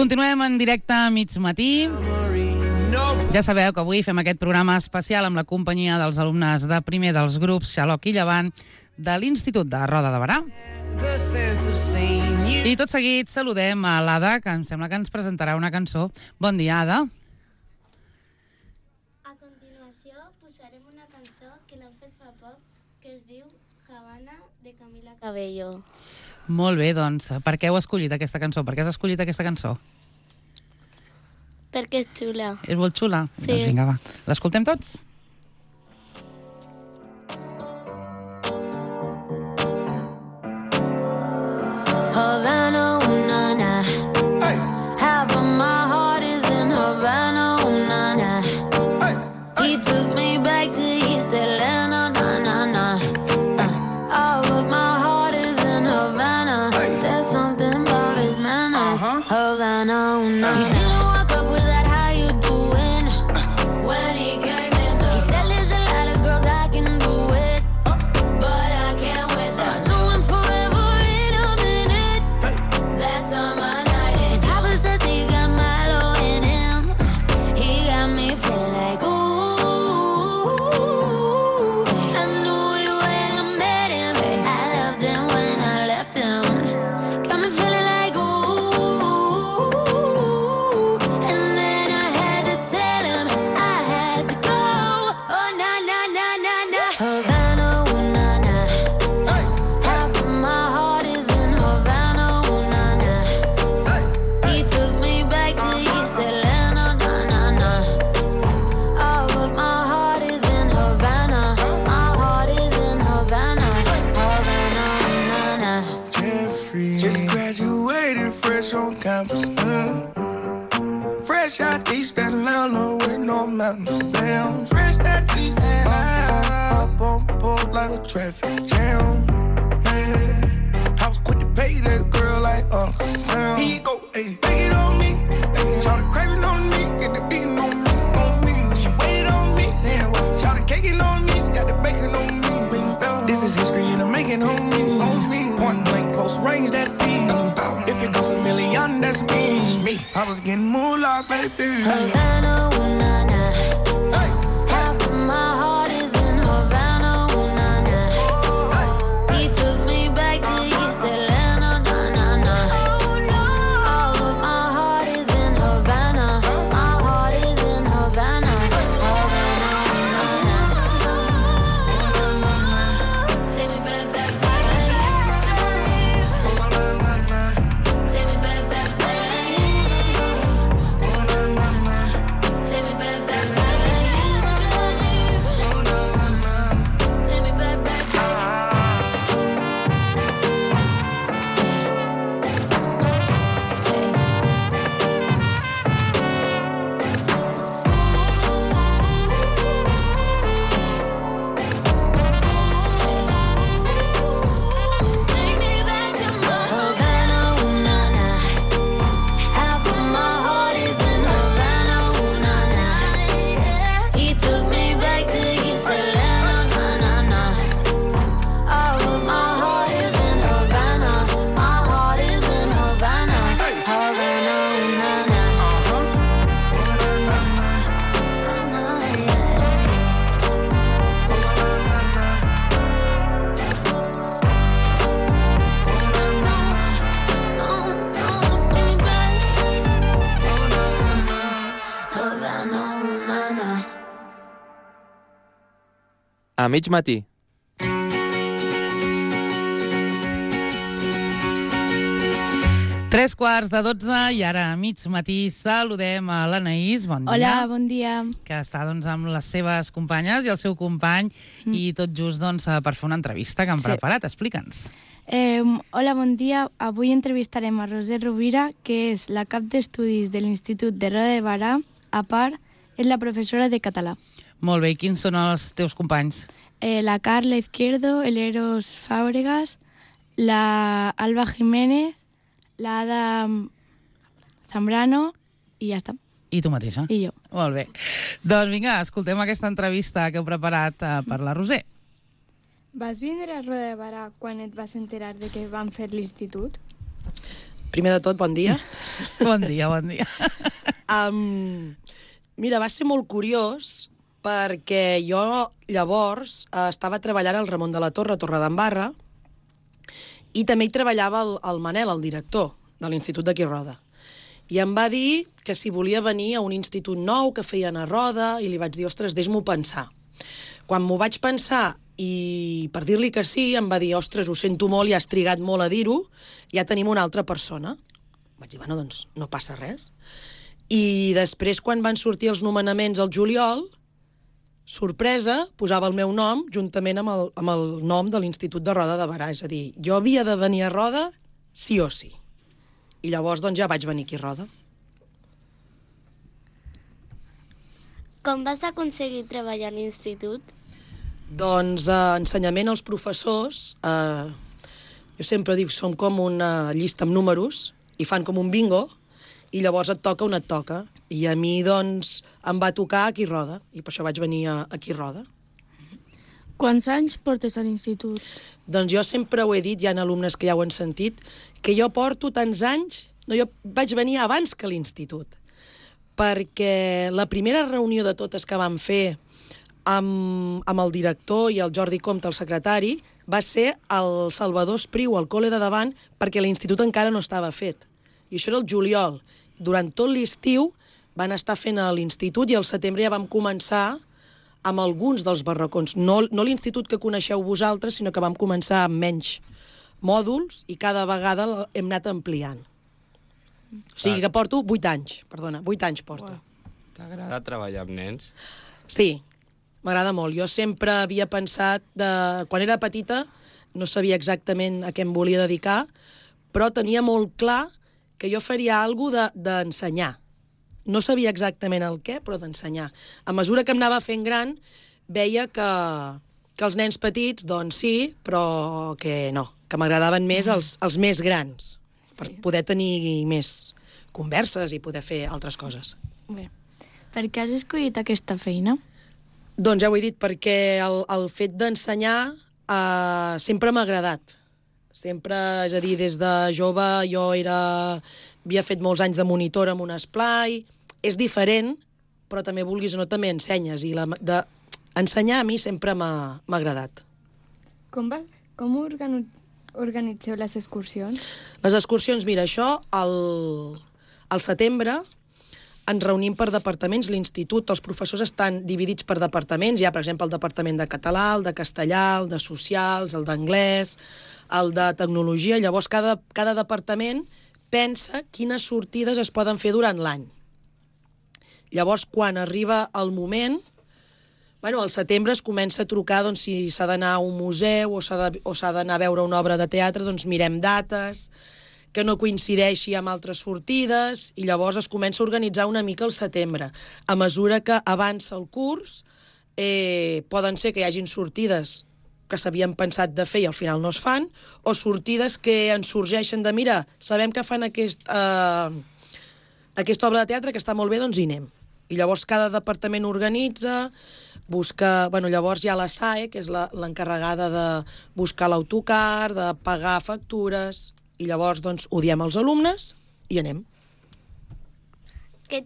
Continuem en directe a mig matí. Ja sabeu que avui fem aquest programa especial amb la companyia dels alumnes de primer dels grups Xaloc i Llevant de l'Institut de Roda de Berà. I tot seguit saludem a l'Ada, que em sembla que ens presentarà una cançó. Bon dia, Ada. A continuació posarem una cançó que l'hem fet fa poc, que es diu Havana, de Camila Cabello. Molt bé, doncs, per què heu escollit aquesta cançó? Per què has escollit aquesta cançó? Perquè és xula. És molt xula? Sí. Doncs vinga, va. L'escoltem tots? Havana, ooh, na, na. Hey. Half of my heart is in Havana, ooh, na, na. Hey. Hey. He took me back to East Atlanta, na, na, na. All of my heart is in Havana. Hey. There's something about his manners. Havana, ooh, na, na. He didn't walk up with that, how you doing? When he came in, he said there's a lot of girls I can do it, but I can't with that. Doing forever in a minute. That's on my night. And Papa says he got Milo in him. He got me feeling like ooh. I knew it when I met him. I loved him when I left him. Got me feeling like ooh. And then I had to tell him I had to go. Oh na na na na na. Havana, ooh na na. Half of my heart is in Havana, ooh na na. He took me back to East Atlanta, na na na. All of my heart is in Havana. My heart is in Havana, Havana, na na. Jeffrey, just graduated fresh on campus. Fresh out East Atlanta with no mountains. Damn, fresh out East Atlanta. Up on board like a traffic jam. Man, I was quick to pay that girl like Uncle Sam. Here you go, ayy, take it on me. Ayy, try to crave it on me, get the beating on me, on me. She waited on me, yeah, well, try to cake it on me, got the bacon on me. This is history and I'm making on me. Point blank, close range, that feed. If it goes $1 million, that's me. I was getting moolah, baby. Havana, ooh na na. Half of my heart is in Havana, ooh na na. He took me back to East Atlanta, na na na. All of my heart is in Havana. My heart is in Havana, Havana, ooh na na. Take me back, back, back. Take me back, back, back. Take me back, back, back. Take me back, back, back. Take me back to Havana, ooh na na. Half of my heart is in Havana, ooh na na. He took me back to East Atlanta, na na na. All of my heart is in Havana. My heart is in Havana, Havana, ooh na na. Havana, ooh na na. A mig matí. Tres quarts de 12 i ara a mig matí saludem a l'Anaïs. Bon dia. Hola, bon dia. Que està doncs, amb les seves companyes i el seu company i tot just doncs, per fer una entrevista que han preparat. Explica'ns. Hola, bon dia. Avui entrevistarem a Roser Rovira, que és la cap d'estudis de l'Institut de Roda de Berà. A part, és la professora de català. Molt bé, i quins són els teus companys? La Carla Izquierdo, el Eros Fábregas, la Alba Jiménez, la Ada Zambrano i ja està. I tu mateixa? I jo. Molt bé. Doncs vinga, escoltem aquesta entrevista que heu preparat per la Roser. Vas vindre a Roda de Berà quan et vas enterar de que van fer l'institut? Primer de tot, bon dia. Bon dia, bon dia. Mira, va ser molt curiós perquè jo llavors estava treballant al Ramon de la Torre, a Torredembarra, i també hi treballava el Manel, el director de l'Institut d'aquí Roda. I em va dir que si volia venir a un institut nou que feien a Roda, i li vaig dir, ostres, deixa'm-ho pensar. Quan m'ho vaig pensar, i per dir-li que sí, em va dir, ostres, ho sento molt, ja has trigat molt a dir-ho, ja tenim una altra persona. Vaig dir, bueno, doncs no passa res. I després, quan van sortir els nomenaments al juliol, sorpresa, posava el meu nom juntament amb el nom de l'Institut de Roda de Berà. És a dir, jo havia de venir a Roda sí o sí. I llavors doncs, ja vaig venir aquí a Roda. Com vas aconseguir treballar a l'institut? Doncs ensenyament als professors, jo sempre dic, som com una llista amb números i fan com un bingo, i llavors et toca on et toca. I a mi, doncs, em va tocar aquí a Roda, i per això vaig venir aquí a Roda. Quants anys portes a l'institut? Doncs jo sempre ho he dit, hi ha alumnes que ja ho han sentit, que jo porto tants anys... No, jo vaig venir abans que l'institut, perquè la primera reunió de totes que vam fer amb el director i el Jordi Comte, el secretari, va ser el Salvador Espriu, al col·le de davant, perquè l'institut encara no estava fet. I això era el juliol. Durant tot l'estiu van estar fent a l'institut i al setembre ja vam començar amb alguns dels barracons. No l'institut que coneixeu vosaltres, sinó que vam començar amb menys mòduls i cada vegada hem anat ampliant. O sigui que porto 8 anys, perdona, 8 anys porto. T'agrada treballar amb nens? Sí, m'agrada molt. Jo sempre havia pensat, quan era petita, no sabia exactament a què em volia dedicar, però tenia molt clar que jo faria alguna cosa d'ensenyar. No sabia exactament el què, però d'ensenyar. A mesura que em anava fent gran, veia que els nens petits, doncs sí, però que no, que m'agradaven més els més grans, per poder tenir més converses i poder fer altres coses. Bé, per què has escollit aquesta feina? Doncs ja ho he dit, perquè el fet d'ensenyar sempre m'ha agradat. Sempre, és a dir, des de jove jo havia fet molts anys de monitora en un esplai. És diferent, però també, vulguis o no, també ensenyes. I ensenyar a mi sempre m'ha agradat. Com organitzeu les excursions? Les excursions, mira, això, al setembre ens reunim per departaments. L'institut, els professors estan dividits per departaments. Hi ha, per exemple, el departament de català, el de castellà, el de socials, el d'anglès, el de tecnologia. Llavors, cada departament pensa quines sortides es poden fer durant l'any. Llavors, quan arriba el moment, al setembre es comença a trucar si s'ha d'anar a un museu o s'ha d'anar a veure una obra de teatre, doncs mirem dates, que no coincideixi amb altres sortides, i llavors es comença a organitzar una mica el setembre. A mesura que avança el curs, poden ser que hi hagin sortides que s'havien pensat de fer i al final no es fan, o sortides que ens sorgeixen de, mira, sabem que fan aquesta obra de teatre que està molt bé, doncs hi anem. I llavors cada departament organitza, busca... Llavors hi ha la SAE, que és l'encarregada de buscar l'autocar, de pagar factures, i llavors doncs ho diem als alumnes i anem. Què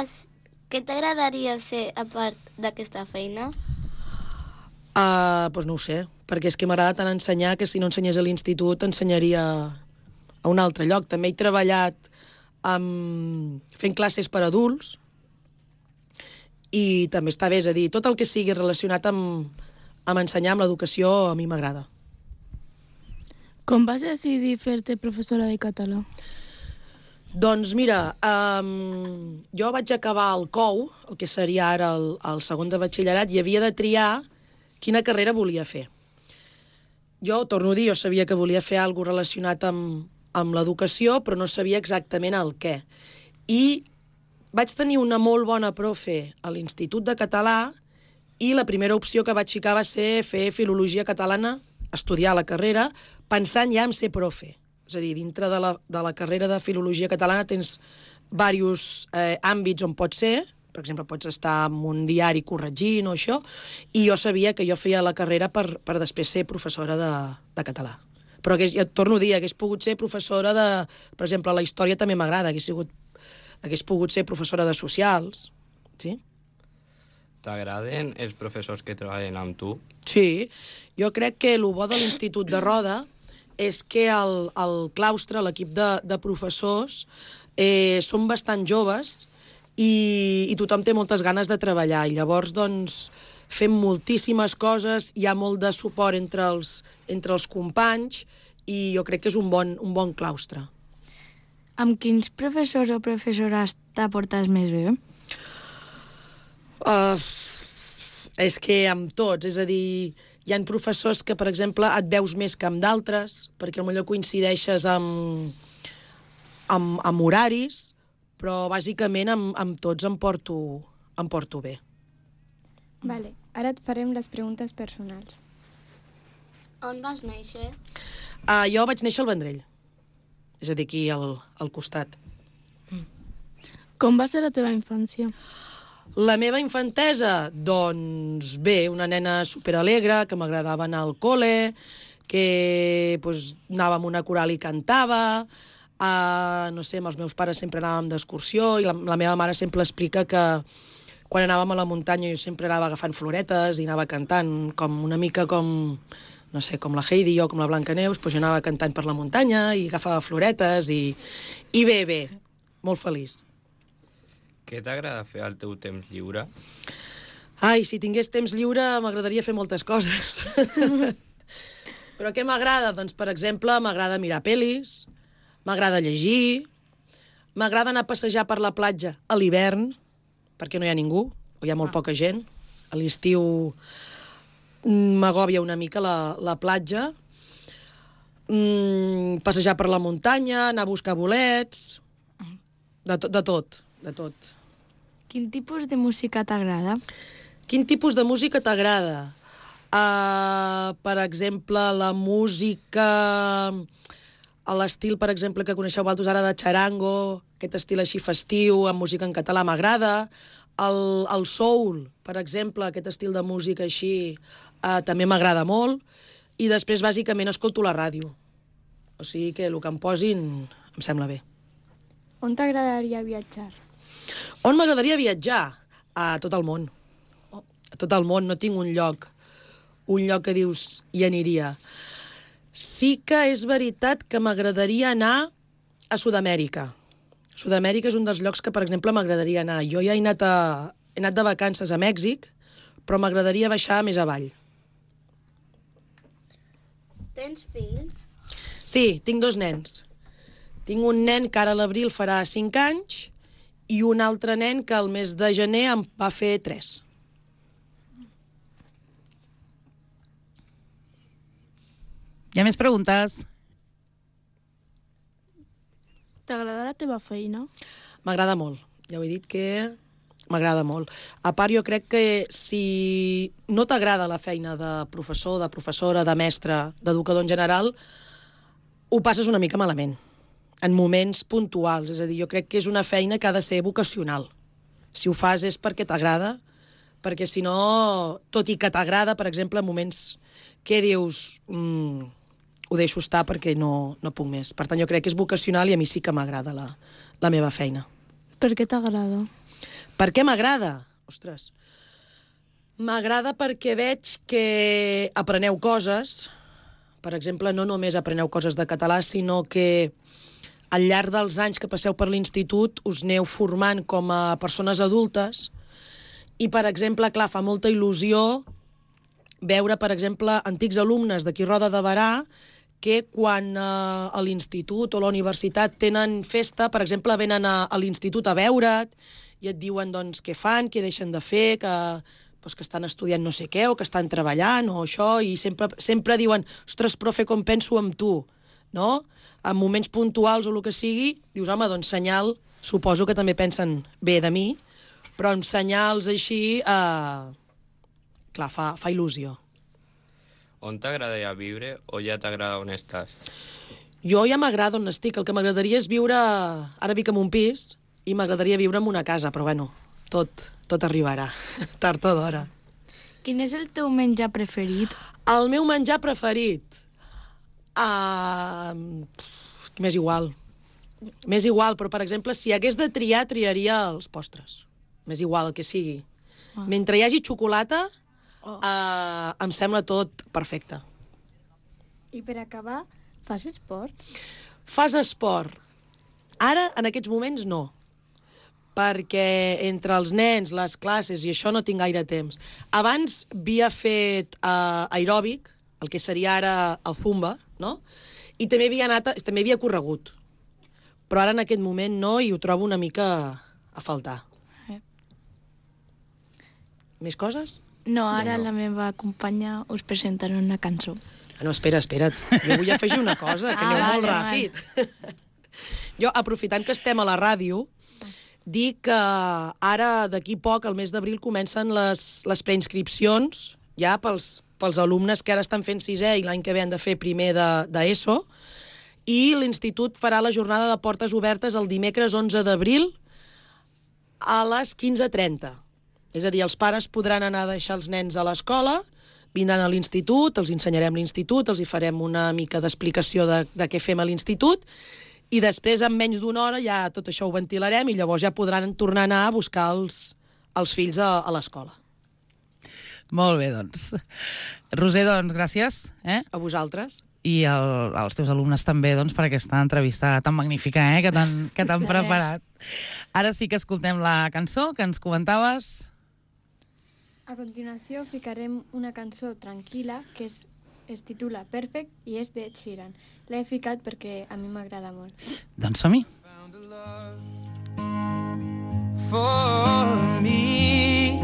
t'agradaria ser a part d'aquesta feina? Doncs no ho sé, perquè és que m'agrada tant ensenyar que si no ensenyés a l'institut ensenyaria a un altre lloc. També he treballat fent classes per adults i també està bé, és a dir, tot el que sigui relacionat amb ensenyar, amb l'educació, a mi m'agrada. Com vas decidir fer-te professora de català? Doncs mira, jo vaig acabar el COU, el que seria ara el segon de batxillerat, i havia de triar quina carrera volia fer. Jo, torno a dir, jo sabia que volia fer alguna cosa relacionat amb l'educació, però no sabia exactament el què. I vaig tenir una molt bona profe a l'Institut de Català i la primera opció que vaig ficar va ser fer Filologia Catalana, estudiar la carrera, pensant ja en ser profe. És a dir, dintre de la carrera de Filologia Catalana tens diversos àmbits on pots ser, per exemple, pots estar en un diari corregint o això, i jo sabia que jo feia la carrera per després ser professora de català. Però ja et torno a dir, hagués pogut ser professora de... Per exemple, la història també m'agrada, hagués pogut ser professora de socials, sí? T'agraden els professors que treballen amb tu? Sí, jo crec que el bo de l'Institut de Roda és que el claustre, l'equip de professors, són bastant joves i tothom té moltes ganes de treballar. I llavors, doncs, fem moltíssimes coses, hi ha molt de suport entre els companys i jo crec que és un bon claustre. Amb quins professors o professores t'aportes més bé? És que amb tots, és a dir, hi ha professors que, per exemple, et veus més que amb d'altres, perquè potser coincideixes amb horaris, però bàsicament amb tots em porto bé. Vale, ara et farem les preguntes personals. On vas néixer? Jo vaig néixer al Vendrell, és a dir, aquí al costat. Com va ser la teva infància? La meva infantesa? Doncs bé, una nena superalegre, que m'agradava anar al col·le, que anava amb una coral i cantava, no sé, amb els meus pares sempre anàvem d'excursió i la meva mare sempre explica que quan anàvem a la muntanya jo sempre anava agafant floretes i anava cantant, una mica com, no sé, com la Heidi o com la Blancaneus, jo anava cantant per la muntanya i agafava floretes i bé, molt feliç. Què t'agrada fer al teu temps lliure? Ai, si tingués temps lliure m'agradaria fer moltes coses. Però què m'agrada? Doncs, per exemple, m'agrada mirar pel·lis, m'agrada llegir, m'agrada anar a passejar per la platja a l'hivern, perquè no hi ha ningú, o hi ha molt poca gent. A l'estiu m'agòbia una mica la platja. Passejar per la muntanya, anar a buscar bolets, de tot. Quin tipus de música t'agrada? Quin tipus de música t'agrada? Per exemple, la música a l'estil, per exemple, que coneixeu vosaltres ara de charango, aquest estil així festiu, amb música en català m'agrada. El soul, per exemple, aquest estil de música així, també m'agrada molt. I després, bàsicament, escolto la ràdio. O sigui que el que em posin em sembla bé. On t'agradaria viatjar? On m'agradaria viatjar? A tot el món. A tot el món, no tinc un lloc que dius hi aniria. Sí que és veritat que m'agradaria anar a Sud-amèrica. Sud-amèrica és un dels llocs que, per exemple, m'agradaria anar. Jo ja he anat de vacances a Mèxic, però m'agradaria baixar més avall. Tens fills? Sí, tinc 2 nens. Tinc un nen que ara a l'abril farà 5 anys i un altre nen que al mes de gener em va fer 3. Hi ha més preguntes? T'agrada la teva feina? M'agrada molt. Ja ho he dit que m'agrada molt. A part, jo crec que si no t'agrada la feina de professor, de professora, de mestre, d'educador en general, ho passes una mica malament, en moments puntuals. És a dir, jo crec que és una feina que ha de ser vocacional. Si ho fas és perquè t'agrada, perquè si no, tot i que t'agrada, per exemple, en moments que dius ho deixo estar perquè no puc més. Per tant, jo crec que és vocacional i a mi sí que m'agrada la meva feina. Per què t'agrada? Per què m'agrada? Ostres. M'agrada perquè veig que apreneu coses. Per exemple, no només apreneu coses de català, sinó que al llarg dels anys que passeu per l'institut us aneu formant com a persones adultes i, per exemple, clar, fa molta il·lusió veure, per exemple, antics alumnes d'aquí Roda de Berà que quan a l'institut o a la universitat tenen festa, per exemple, venen a l'institut a veure't i et diuen doncs, què fan, què deixen de fer, que estan estudiant no sé què o que estan treballant o això, i sempre diuen ostres, profe, com penso en tu, no? En moments puntuals o el que sigui, dius, home, doncs senyal, suposo que també pensen bé de mi, però amb senyals així, clar, fa il·lusió. On t'agradaria viure o ja t'agrada on estàs? Jo ja m'agrada on estic. El que m'agradaria és viure... Ara vic en un pis i m'agradaria viure en una casa, però bueno, tot arribarà, tard o d'hora. Quin és el teu menjar preferit? El meu menjar preferit? M'és igual. M'és igual, però, per exemple, si hagués de triar, triaria els postres. M'és igual el que sigui. Mentre hi hagi xocolata, em sembla tot perfecte. I per acabar, fas esport? Fas esport? Ara, en aquests moments, no. Perquè entre els nens, les classes i això no tinc gaire temps. Abans havia fet aeròbic, el que seria ara el zumba, no? I també havia corregut. Però ara en aquest moment no, i ho trobo una mica a faltar. Més coses? No, ara la meva companya us presentarà una cançó. No, espera't. Jo vull afegir una cosa, que aneu molt ràpid. Jo, aprofitant que estem a la ràdio, dic que ara, d'aquí poc, al mes d'abril, comencen les preinscripcions ja pels alumnes que ara estan fent sisè i l'any que ve han de fer primer d'ESO, i l'Institut farà la jornada de portes obertes el dimecres 11 d'abril a les 15:30. És a dir, els pares podran anar a deixar els nens a l'escola, vindran a l'institut, els ensenyarem l'institut, els hi farem una mica d'explicació de què fem a l'institut, i després, en menys d'una hora, ja tot això ho ventilarem i llavors ja podran tornar a anar a buscar els fills a l'escola. Molt bé, doncs. Roser, doncs, gràcies. A vosaltres. I als teus alumnes també, doncs, per aquesta entrevista tan magnífica que t'han preparat. Ara sí que escoltem la cançó que ens comentaves. A continuació ficarem una cançó tranquil·la que es titula Perfect i és de Ed Sheeran. L'he ficat perquè a mi m'agrada molt. Doncs som-hi. For me,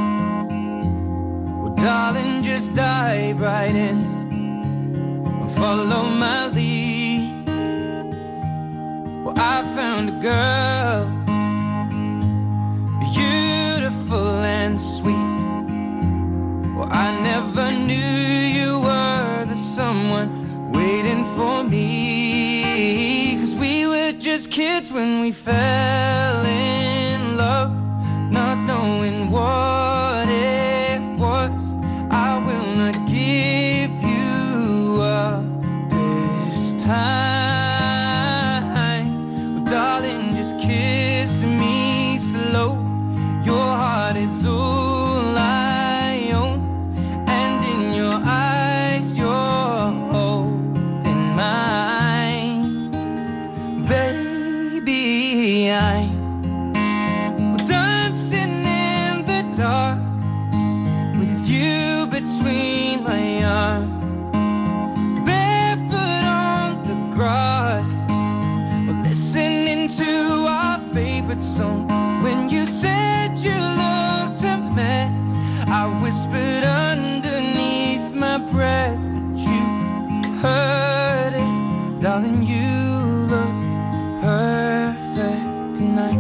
well, darling, just dive right in, follow my lead. Well, I found a girl, beautiful and sweet. Well, I never knew you were the someone waiting for me, 'cause we were just kids when we fell in love, not knowing what it was. I will not give you up this time. Well, darling, just kiss me slow. Your heart is all I own, and in your eyes you're holding mine. Baby, I'm dancing in the dark with you between my arms, barefoot on the grass, listening to our favorite song. When you said you looked a mess, I whispered underneath my breath, but you heard it. Darling, you look perfect tonight.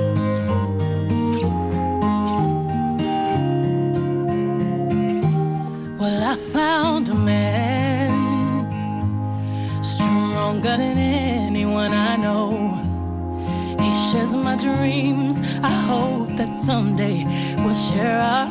Well, I found a man stronger than anyone I know. He shares my dreams. I hope that someday we'll share our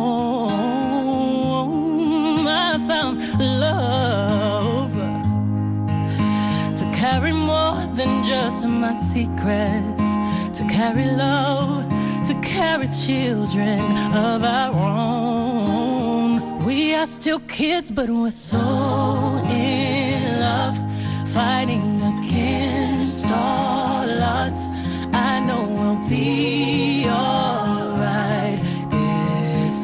home. I found love to carry more than just my secrets, to carry love, to carry children of our own. We are still kids, but we're so in love, fighting against all odds. I know we'll be alright this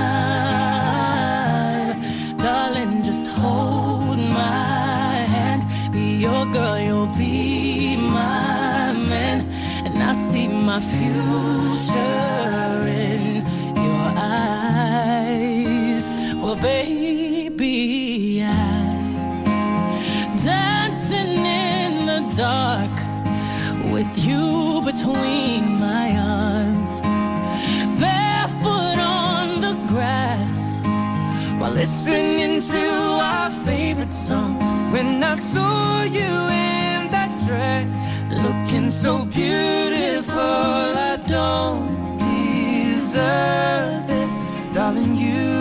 time. Darling, just hold my hand. Be your girl, you'll be my man. And I see my future in your eyes. Well, baby, I'm dancing in the dark with you between my arms, barefoot on the grass, while listening to our favorite song. When I saw you in that dress, looking so beautiful, I don't deserve this. Darling, you